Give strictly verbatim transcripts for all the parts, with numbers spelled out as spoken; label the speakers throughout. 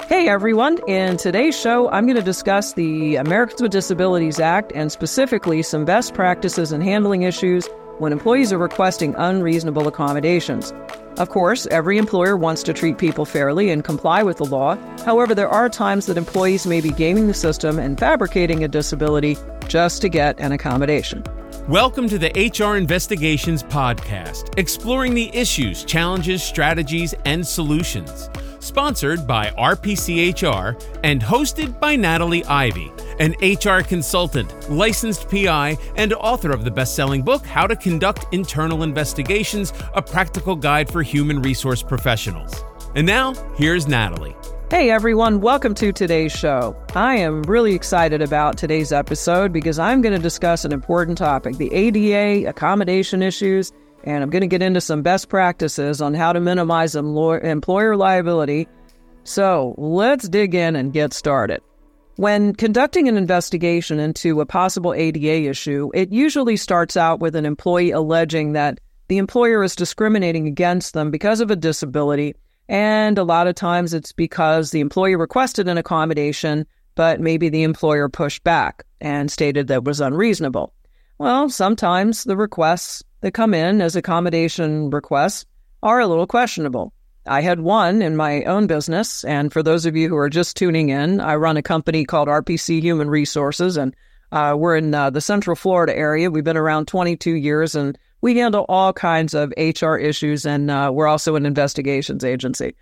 Speaker 1: Hey everyone, in today's show, I'm going to discuss the Americans with Disabilities Act and specifically some best practices in handling issues when employees are requesting unreasonable accommodations. Of course, every employer wants to treat people fairly and comply with the law. However, there are times that employees may be gaming the system and fabricating a disability just to get an accommodation.
Speaker 2: Welcome to the H R Investigations Podcast, exploring the issues, challenges, strategies, and solutions. Sponsored by R P C H R and hosted by Natalie Ivey, an H R consultant, licensed P I, and author of the best-selling book, How to Conduct Internal Investigations, a practical guide for human resource professionals. And now, here's Natalie.
Speaker 1: Hey everyone, welcome to today's show. I am really excited about today's episode because I'm going to discuss an important topic, the A D A, accommodation issues, and I'm going to get into some best practices on how to minimize employer liability. So let's dig in and get started. When conducting an investigation into a possible A D A issue, it usually starts out with an employee alleging that the employer is discriminating against them because of a disability. And a lot of times it's because the employee requested an accommodation, but maybe the employer pushed back and stated that it was unreasonable. Well, sometimes the requests that come in as accommodation requests are a little questionable. I had one in my own business, and for those of you who are just tuning in, I run a company called R P C Human Resources, and uh, we're in uh, the Central Florida area. We've been around twenty-two years, and we handle all kinds of H R issues, and uh, we're also an investigations agency.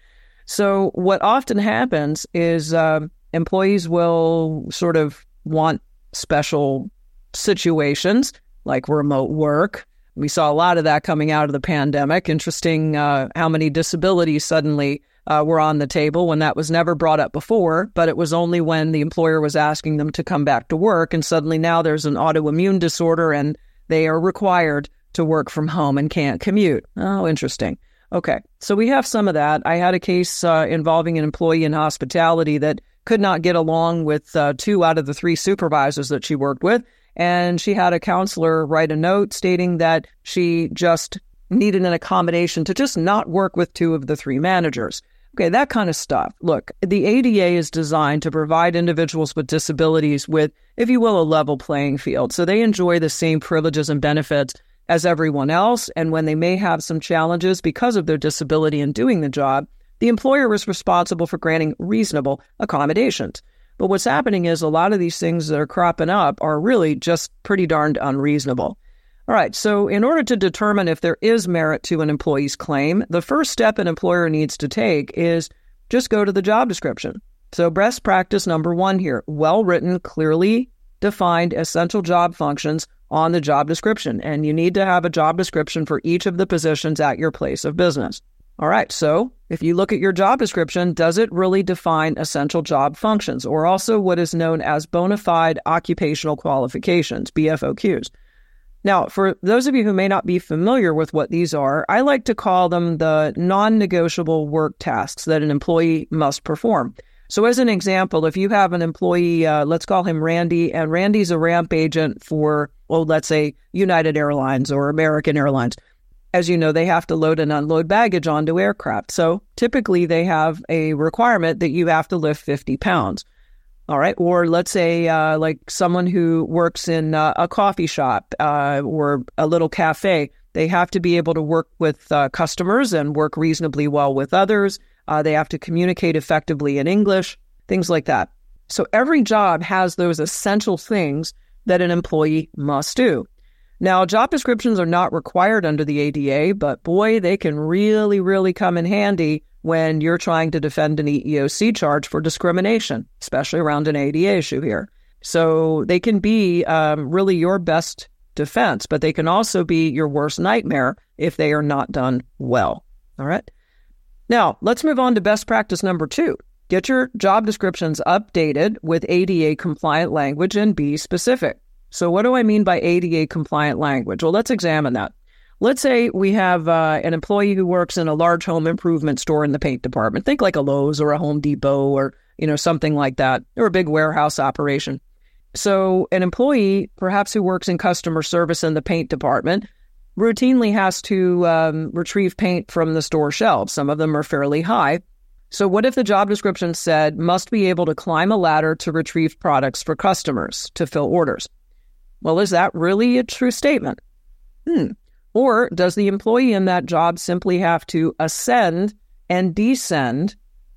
Speaker 1: So what often happens is uh, employees will sort of want special situations like remote work. We saw a lot of that coming out of the pandemic. Interesting uh, how many disabilities suddenly uh, were on the table when that was never brought up before, but it was only when the employer was asking them to come back to work, and suddenly now there's an autoimmune disorder and they are required to work from home and can't commute. Oh, interesting. Okay, so we have some of that. I had a case uh, involving an employee in hospitality that could not get along with uh, two out of the three supervisors that she worked with, and she had a counselor write a note stating that she just needed an accommodation to just not work with two of the three managers. Okay, that kind of stuff. Look, the A D A is designed to provide individuals with disabilities with, if you will, a level playing field. So they enjoy the same privileges and benefits as everyone else, and when they may have some challenges because of their disability in doing the job, the employer is responsible for granting reasonable accommodations. But what's happening is a lot of these things that are cropping up are really just pretty darned unreasonable. All right, so in order to determine if there is merit to an employee's claim, the first step an employer needs to take is just go to the job description. So best practice number one here, well-written, clearly defined essential job functions on the job description. And you need to have a job description for each of the positions at your place of business. All right, so if you look at your job description, does it really define essential job functions, or also what is known as bona fide occupational qualifications, B F O Qs? Now, for those of you who may not be familiar with what these are, I like to call them the non-negotiable work tasks that an employee must perform. So as an example, if you have an employee, uh, let's call him Randy, and Randy's a ramp agent for, well, let's say United Airlines or American Airlines. As you know, they have to load and unload baggage onto aircraft. So typically they have a requirement that you have to lift fifty pounds. All right. Or let's say uh, like someone who works in uh, a coffee shop uh, or a little cafe, they have to be able to work with uh, customers and work reasonably well with others. Uh, they have to communicate effectively in English, things like that. So every job has those essential things that an employee must do. Now, job descriptions are not required under the A D A, but boy, they can really, really come in handy when you're trying to defend an E E O C charge for discrimination, especially around an A D A issue here. So they can be um, really your best defense, but they can also be your worst nightmare if they are not done well. All right. Now, let's move on to best practice number two. Get your job descriptions updated with A D A compliant language and be specific. So what do I mean by A D A compliant language? Well, let's examine that. Let's say we have uh, an employee who works in a large home improvement store in the paint department. Think like a Lowe's or a Home Depot or, you know, something like that, or a big warehouse operation. So an employee, perhaps who works in customer service in the paint department, routinely has to um, retrieve paint from the store shelves. Some of them are fairly high. So what if the job description said, must be able to climb a ladder to retrieve products for customers to fill orders? Well, is that really a true statement? Hmm. Or does the employee in that job simply have to ascend and descend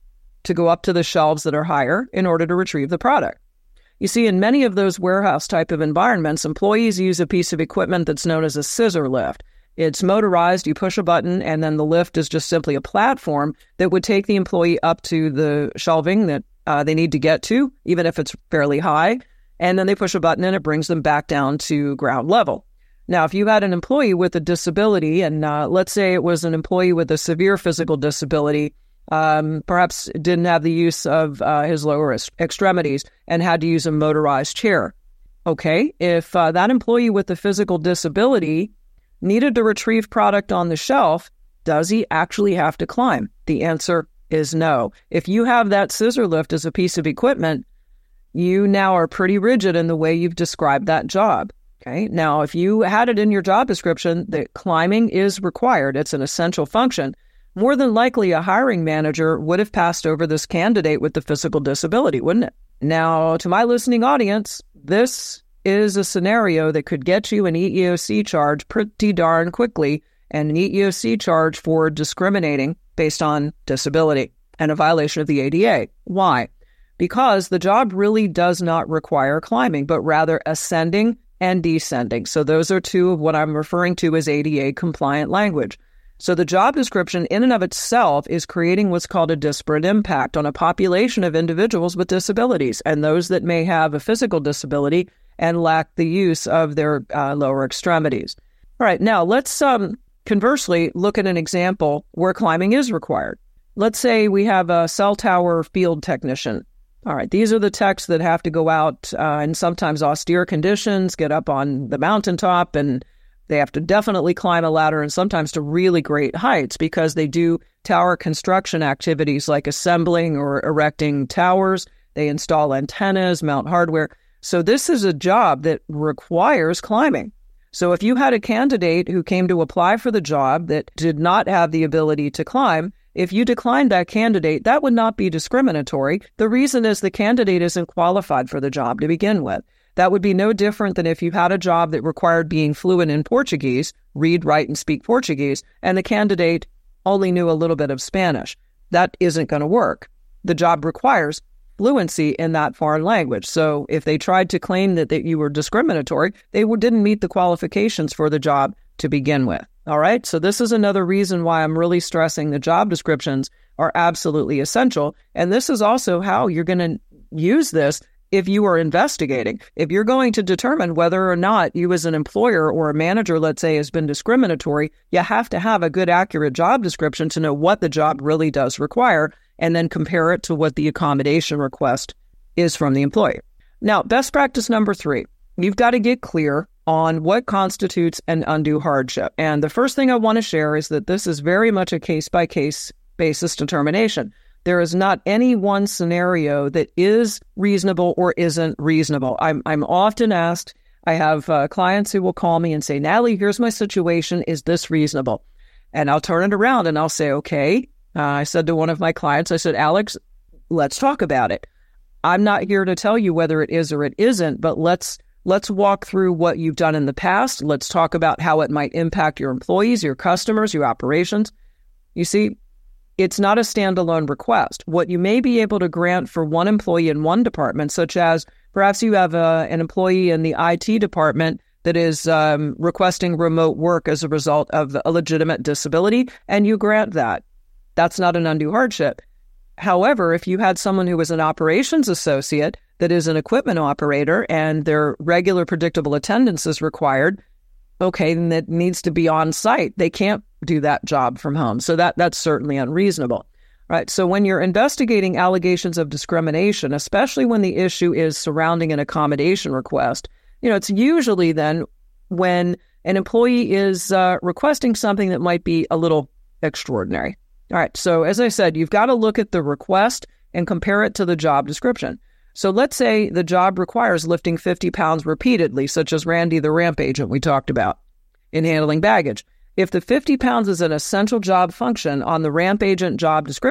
Speaker 1: to go up to the shelves that are higher in order to retrieve the product? You see, in many of those warehouse type of environments, employees use a piece of equipment that's known as a scissor lift. It's motorized, you push a button, and then the lift is just simply a platform that would take the employee up to the shelving that uh, they need to get to, even if it's fairly high. And then they push a button and it brings them back down to ground level. Now, if you had an employee with a disability, and uh, let's say it was an employee with a severe physical disability, um, perhaps didn't have the use of uh, his lower est- extremities and had to use a motorized chair. Okay, if uh, that employee with the physical disability needed to retrieve product on the shelf, does he actually have to climb? The answer is no. If you have that scissor lift as a piece of equipment, you now are pretty rigid in the way you've described that job. Okay. Now, if you had it in your job description that climbing is required, it's an essential function, more than likely a hiring manager would have passed over this candidate with the physical disability, wouldn't it? Now, to my listening audience, this is a scenario that could get you an E E O C charge pretty darn quickly, and an E E O C charge for discriminating based on disability and a violation of the A D A. Why? Because the job really does not require climbing, but rather ascending and descending. So those are two of what I'm referring to as A D A compliant language. So the job description in and of itself is creating what's called a disparate impact on a population of individuals with disabilities and those that may have a physical disability and lack the use of their uh, lower extremities. All right, now let's um, conversely look at an example where climbing is required. Let's say we have a cell tower field technician. All right, these are the techs that have to go out uh, in sometimes austere conditions, get up on the mountaintop, and they have to definitely climb a ladder and sometimes to really great heights because they do tower construction activities like assembling or erecting towers. They install antennas, mount hardware. So this is a job that requires climbing. So if you had a candidate who came to apply for the job that did not have the ability to climb, if you declined that candidate, that would not be discriminatory. The reason is the candidate isn't qualified for the job to begin with. That would be no different than if you had a job that required being fluent in Portuguese, read, write, and speak Portuguese, and the candidate only knew a little bit of Spanish. That isn't going to work. The job requires fluency in that foreign language. So if they tried to claim that, that you were discriminatory, they didn't meet the qualifications for the job to begin with. All right. So this is another reason why I'm really stressing the job descriptions are absolutely essential. And this is also how you're going to use this if you are investigating. If you're going to determine whether or not you as an employer or a manager, let's say, has been discriminatory, you have to have a good, accurate job description to know what the job really does require and then compare it to what the accommodation request is from the employer. Now, best practice number three, you've got to get clear on what constitutes an undue hardship. And the first thing I want to share is that this is very much a case-by-case basis determination. There is not any one scenario that is reasonable or isn't reasonable. I'm I'm often asked, I have uh, clients who will call me and say, Natalie, here's my situation. Is this reasonable? And I'll turn it around and I'll say, okay. Uh, I said to one of my clients, I said, Alex, let's talk about it. I'm not here to tell you whether it is or it isn't, but let's let's walk through what you've done in the past. Let's talk about how it might impact your employees, your customers, your operations. You see, it's not a standalone request. What you may be able to grant for one employee in one department, such as perhaps you have a, an employee in the I T department that is um, requesting remote work as a result of a legitimate disability, and you grant that. That's not an undue hardship. However, if you had someone who was an operations associate that is an equipment operator and their regular predictable attendance is required, okay, then it needs to be on site. They can't do that job from home. So that that's certainly unreasonable. Right. So when you're investigating allegations of discrimination, especially when the issue is surrounding an accommodation request, you know, it's usually then when an employee is uh, requesting something that might be a little extraordinary. All right. So as I said, you've got to look at the request and compare it to the job description. So let's say the job requires lifting fifty pounds repeatedly, such as Randy, the ramp agent we talked about in handling baggage. If the fifty pounds is an essential job function on the ramp agent job description,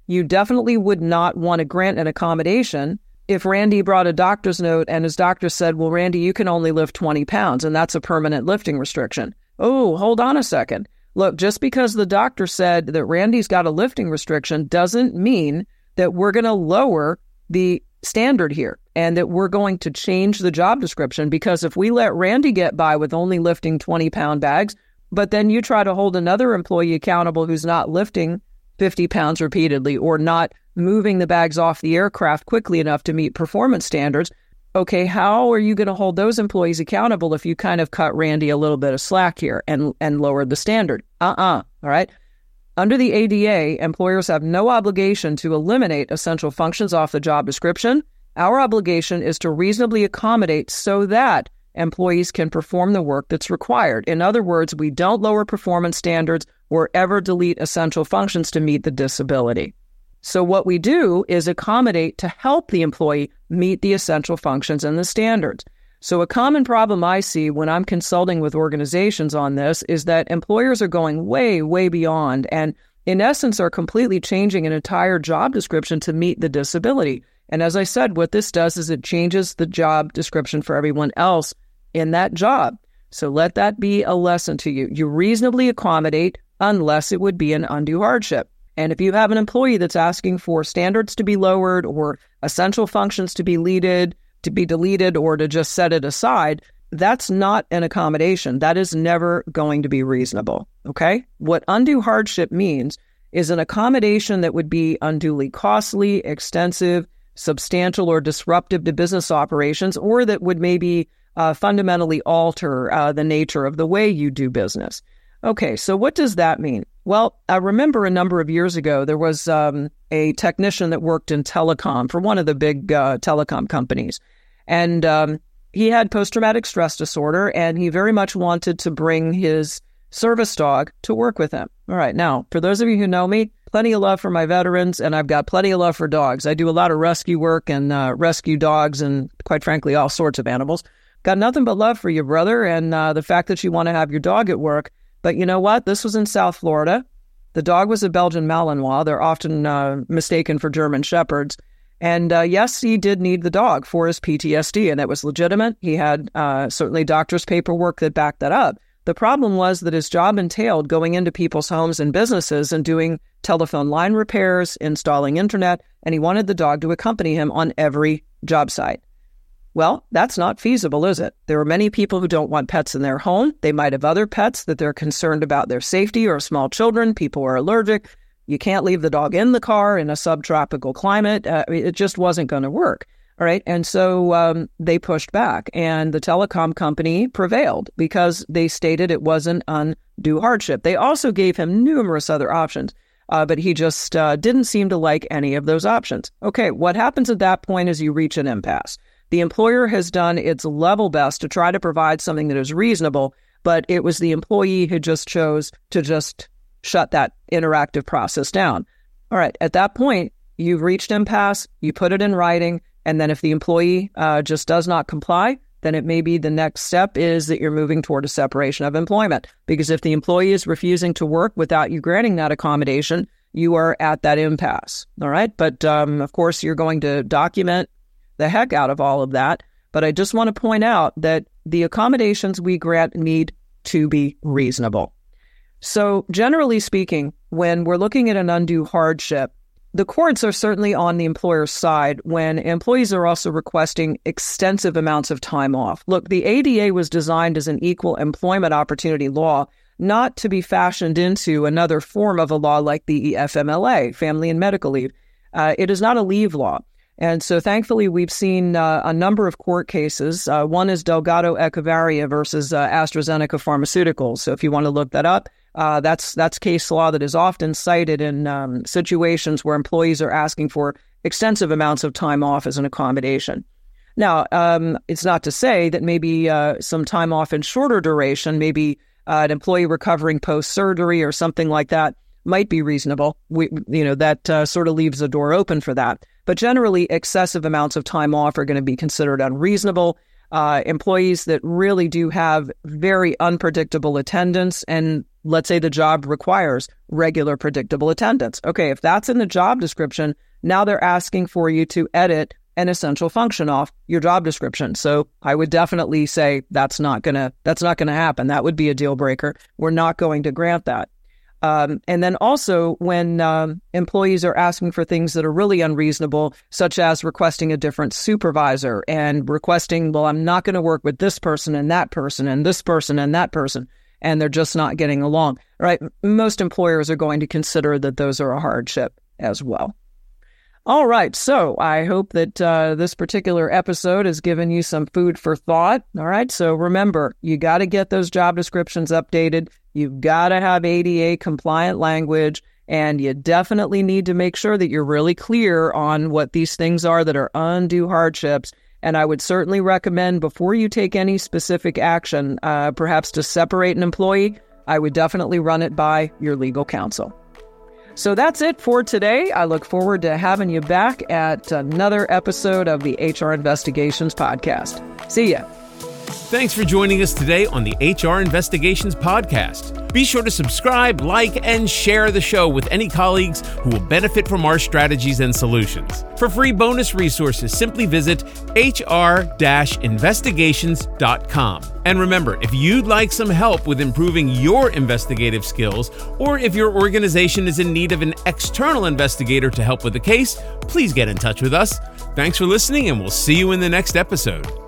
Speaker 1: you definitely would not want to grant an accommodation if Randy brought a doctor's note and his doctor said, well, Randy, you can only lift twenty pounds, and that's a permanent lifting restriction. Oh, hold on a second. Look, just because the doctor said that Randy's got a lifting restriction doesn't mean that we're going to lower the standard here and that we're going to change the job description, because if we let Randy get by with only lifting twenty pound bags, but then you try to hold another employee accountable who's not lifting fifty pounds repeatedly or not moving the bags off the aircraft quickly enough to meet performance standards, okay, how are you going to hold those employees accountable if you kind of cut Randy a little bit of slack here and, and lowered the standard? Uh-uh, all right? Under the A D A, employers have no obligation to eliminate essential functions off the job description. Our obligation is to reasonably accommodate so that employees can perform the work that's required. In other words, we don't lower performance standards or ever delete essential functions to meet the disability. So what we do is accommodate to help the employee meet the essential functions and the standards. So a common problem I see when I'm consulting with organizations on this is that employers are going way, way beyond and in essence are completely changing an entire job description to meet the disability. And as I said, what this does is it changes the job description for everyone else in that job. So let that be a lesson to you. You reasonably accommodate unless it would be an undue hardship. And if you have an employee that's asking for standards to be lowered or essential functions to be deleted, to be deleted or to just set it aside, that's not an accommodation. That is never going to be reasonable, okay? What undue hardship means is an accommodation that would be unduly costly, extensive, substantial, or disruptive to business operations, or that would maybe uh, fundamentally alter uh, the nature of the way you do business. Okay, so what does that mean? Well, I remember a number of years ago, there was um, a technician that worked in telecom for one of the big uh, telecom companies. And um, he had post-traumatic stress disorder, and he very much wanted to bring his service dog to work with him. All right, now, for those of you who know me, plenty of love for my veterans, and I've got plenty of love for dogs. I do a lot of rescue work and uh, rescue dogs and, quite frankly, all sorts of animals. Got nothing but love for you, brother, and uh, the fact that you want to have your dog at work. But you know what? This was in South Florida. The dog was a Belgian Malinois. They're often uh, mistaken for German Shepherds. And uh, yes, he did need the dog for his P T S D, and it was legitimate. He had uh, certainly doctor's paperwork that backed that up. The problem was that his job entailed going into people's homes and businesses and doing telephone line repairs, installing internet, and he wanted the dog to accompany him on every job site. Well, that's not feasible, is it? There are many people who don't want pets in their home. They might have other pets that they're concerned about their safety, or small children. People are allergic. You can't leave the dog in the car in a subtropical climate. Uh, it just wasn't going to work. All right. And so um, they pushed back, and the telecom company prevailed because they stated it wasn't undue hardship. They also gave him numerous other options, uh, but he just uh, didn't seem to like any of those options. Okay. What happens at that point is you reach an impasse. The employer has done its level best to try to provide something that is reasonable, but it was the employee who just chose to just shut that interactive process down. All right, at that point, you've reached impasse, you put it in writing, and then if the employee uh, just does not comply, then it may be the next step is that you're moving toward a separation of employment. Because if the employee is refusing to work without you granting that accommodation, you are at that impasse. All right, but um, of course, you're going to document the heck out of all of that. But I just want to point out that the accommodations we grant need to be reasonable. So generally speaking, when we're looking at an undue hardship, the courts are certainly on the employer's side when employees are also requesting extensive amounts of time off. Look, the A D A was designed as an equal employment opportunity law, not to be fashioned into another form of a law like the E F M L A, Family and Medical Leave. Uh, it is not a leave law. And so thankfully, we've seen uh, a number of court cases. Uh, one is Delgado Echevarria versus uh, AstraZeneca Pharmaceuticals. So if you want to look that up, uh, that's that's case law that is often cited in um, situations where employees are asking for extensive amounts of time off as an accommodation. Now, um, it's not to say that maybe uh, some time off in shorter duration, maybe uh, an employee recovering post-surgery or something like that, might be reasonable. We, you know, that uh, sort of leaves the door open for that. But generally, excessive amounts of time off are going to be considered unreasonable. uh, employees that really do have very unpredictable attendance, and let's say the job requires regular, predictable attendance. Okay, if that's in the job description, now they're asking for you to edit an essential function off your job description. So I would definitely say that's not gonna that's not gonna happen. That would be a deal breaker. We're not going to grant that. Um, and then also when um, employees are asking for things that are really unreasonable, such as requesting a different supervisor and requesting, well, I'm not going to work with this person and that person and this person and that person, and they're just not getting along, right? Most employers are going to consider that those are a hardship as well. All right, so I hope that uh, this particular episode has given you some food for thought. All right, so remember, you got to get those job descriptions updated. You've got to have A D A compliant language, and you definitely need to make sure that you're really clear on what these things are that are undue hardships. And I would certainly recommend, before you take any specific action, uh, perhaps to separate an employee, I would definitely run it by your legal counsel. So that's it for today. I look forward to having you back at another episode of the H R Investigations Podcast. See ya.
Speaker 2: Thanks for joining us today on the H R Investigations Podcast. Be sure to subscribe, like, and share the show with any colleagues who will benefit from our strategies and solutions. For free bonus resources, simply visit h r dash investigations dot com. And remember, if you'd like some help with improving your investigative skills, or if your organization is in need of an external investigator to help with the case, please get in touch with us. Thanks for listening, and we'll see you in the next episode.